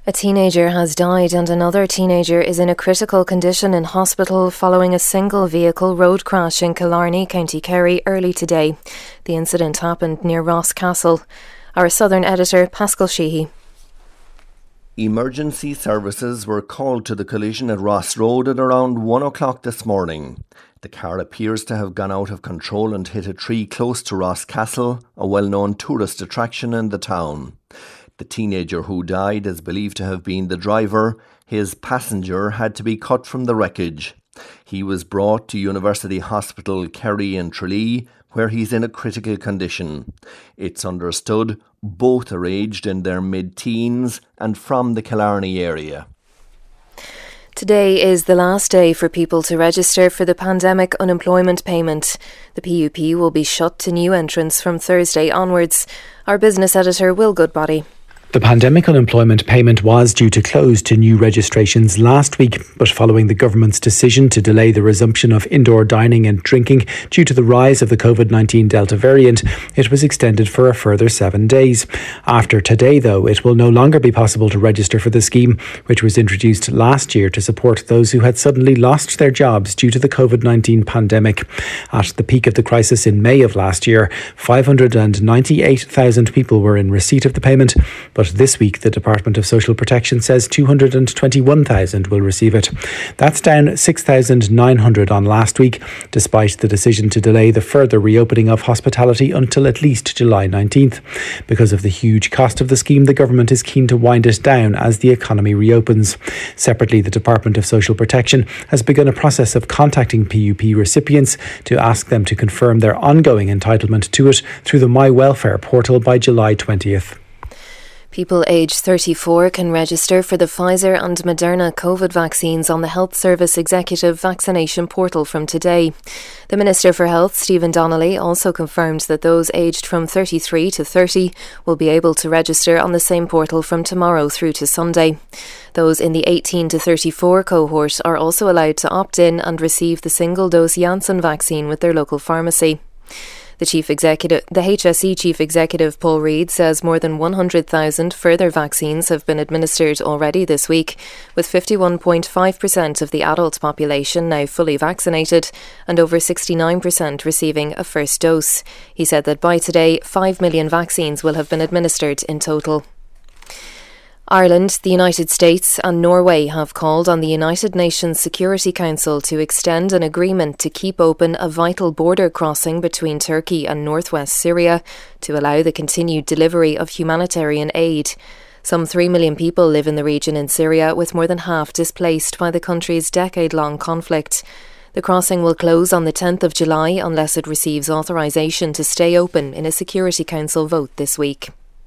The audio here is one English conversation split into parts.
A teenager has died and another teenager is in a critical condition in hospital following a single vehicle road crash in Killarney, County Kerry, early today. The incident happened near Rosscastle. Our Southern editor, Pascal Sheehy. Emergency services were called to the collision at Ross Road at around 1 o'clock this morning. The car appears to have gone out of control and hit a tree close to Rosscastle, a well-known tourist attraction in the town. The teenager who died is believed to have been the driver. His passenger had to be cut from the wreckage. He was brought to University Hospital Kerry in Tralee, where he's in a critical condition. It's understood both are aged in their mid-teens and from the Killarney area. Today is the last day for people to register for the pandemic unemployment payment. The PUP will be shut to new entrants from Thursday onwards. Our business editor, Will Goodbody. The pandemic unemployment payment was due to close to new registrations last week, but following the government's decision to delay the resumption of indoor dining and drinking due to the rise of the COVID-19 Delta variant, it was extended for a further 7 days. After today, though, it will no longer be possible to register for the scheme, which was introduced last year to support those who had suddenly lost their jobs due to the COVID-19 pandemic. At the peak of the crisis in May of last year, 598,000 people were in receipt of the payment, but this week the Department of Social Protection says 221,000 will receive it. That's down 6,900 on last week, despite the decision to delay the further reopening of hospitality until at least July 19th. Because of the huge cost of the scheme, the government is keen to wind it down as the economy reopens. Separately, the Department of Social Protection has begun a process of contacting PUP recipients to ask them to confirm their ongoing entitlement to it through the My Welfare portal by July 20th. People aged 34 can register for the Pfizer and Moderna COVID vaccines on the Health Service Executive Vaccination Portal from today. The Minister for Health, Stephen Donnelly, also confirmed that those aged from 33 to 30 will be able to register on the same portal from tomorrow through to Sunday. Those in the 18 to 34 cohort are also allowed to opt in and receive the single-dose Janssen vaccine with their local pharmacy. The HSE Chief Executive, Paul Reid, says more than 100,000 further vaccines have been administered already this week, with 51.5% of the adult population now fully vaccinated and over 69% receiving a first dose. He said that by today, 5 million vaccines will have been administered in total. Ireland, the United States and Norway have called on the United Nations Security Council to extend an agreement to keep open a vital border crossing between Turkey and northwest Syria to allow the continued delivery of humanitarian aid. Some 3 million people live in the region in Syria, with more than half displaced by the country's decade-long conflict. The crossing will close on the 10th of July unless it receives authorisation to stay open in a Security Council vote this week.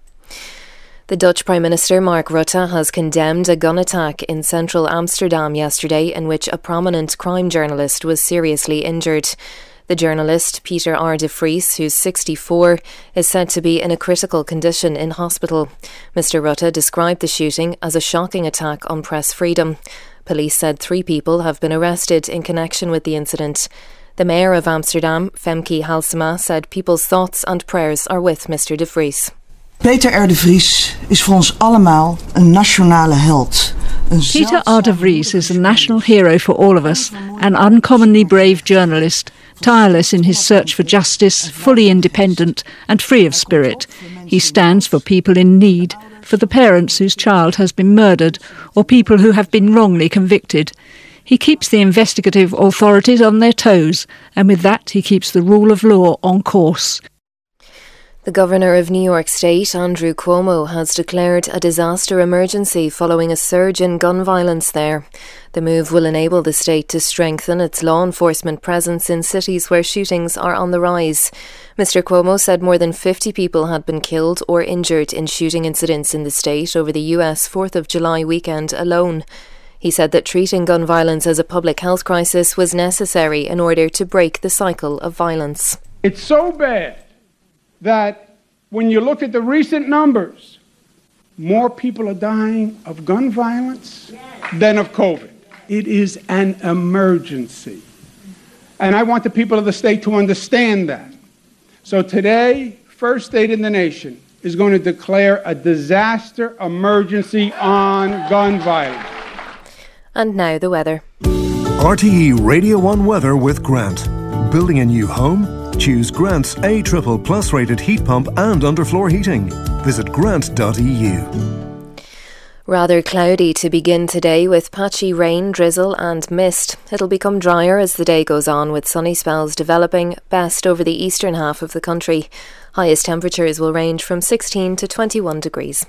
The Dutch Prime Minister Mark Rutte has condemned a gun attack in central Amsterdam yesterday in which a prominent crime journalist was seriously injured. The journalist, Peter R. de Vries, who's 64, is said to be in a critical condition in hospital. Mr. Rutte described the shooting as a shocking attack on press freedom. Police said 3 people have been arrested in connection with the incident. The Mayor of Amsterdam, Femke Halsema, said people's thoughts and prayers are with Mr. de Vries. Peter R. de Vries is voor ons allemaal een nationale held. Peter R. de Vries is a national hero for all of us, an uncommonly brave journalist, tireless in his search for justice, fully independent and free of spirit. He stands for people in need, for the parents whose child has been murdered, or people who have been wrongly convicted. He keeps the investigative authorities on their toes, and with that he keeps the rule of law on course. The Governor of New York State, Andrew Cuomo, has declared a disaster emergency following a surge in gun violence there. The move will enable the state to strengthen its law enforcement presence in cities where shootings are on the rise. Mr. Cuomo said more than 50 people had been killed or injured in shooting incidents in the state over the US 4th of July weekend alone. He said that treating gun violence as a public health crisis was necessary in order to break the cycle of violence. It's so bad that when you look at the recent numbers, more people are dying of gun violence than of COVID. It is an emergency. And I want the people of the state to understand that. So today, first state in the nation is going to declare a disaster emergency on gun violence. And now the weather. RTE Radio 1 weather with Grant. Building a new home? Choose Grant's A+ rated heat pump and underfloor heating. Visit grant.eu. Rather cloudy to begin today with patchy rain, drizzle and mist. It'll become drier as the day goes on with sunny spells developing, best over the eastern half of the country. Highest temperatures will range from 16 to 21 degrees.